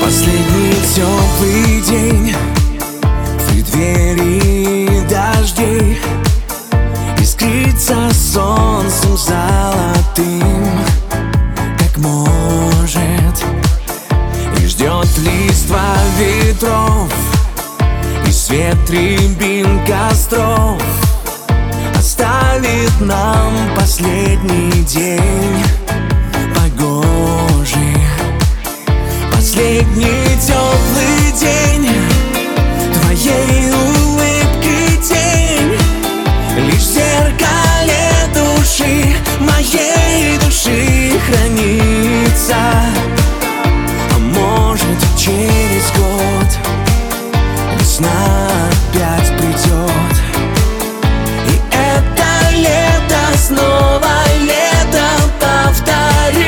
Последний теплый день в преддверии дождей искрится солнцем золотым, как может, и ждет листва ветров и свет рябин костров. Оставит нам последний день погожий, последний теплый день твоей улыбки тень. Лишь в зеркале души, моей души хранится. А может, через год весна опять придет, и это лето снова лето повторится.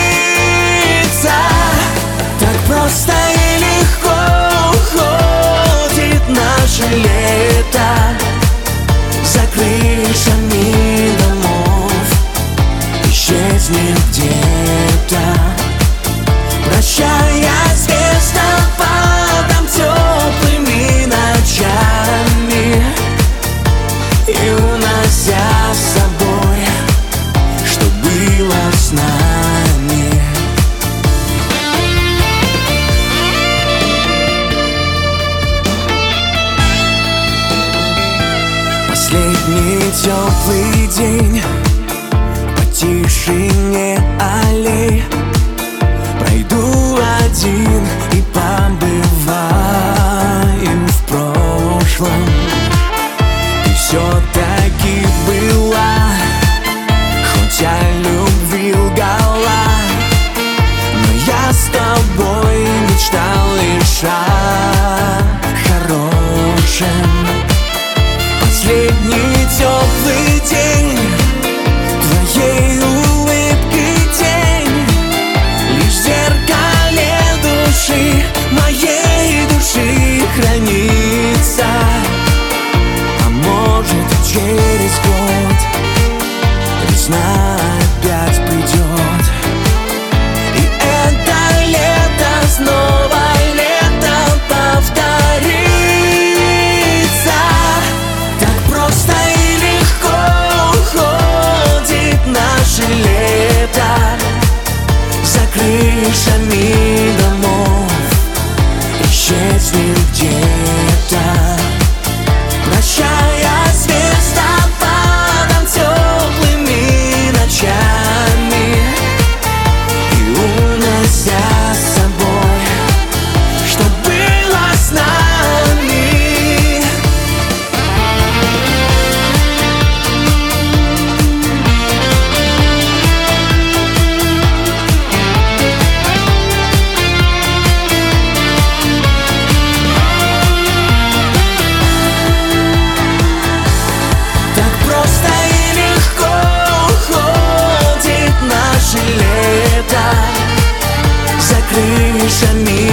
Так просто и легко уходит наше лето за крышами домов, исчезнет где-то, прощая с звездопадом теплыми ночами и унося с собой, что было с нами. Последний теплый день по тишине аллей пройду один и побываю в прошлом. Ты все-таки была, хоть о любви лгала, но я с тобой мечтал лишь о хорошем. Последний теплый день твоей улыбки тень. Лишь в зеркале души, моей души хранится. А может, через год весна опять придет, и это лето снова лето повторится. Просто и легко уходит наше лето за крышами домов, исчезнет где-то, прощая с звездопадом теплыми ночами и унося с собой, что было с нами. Лето за крышами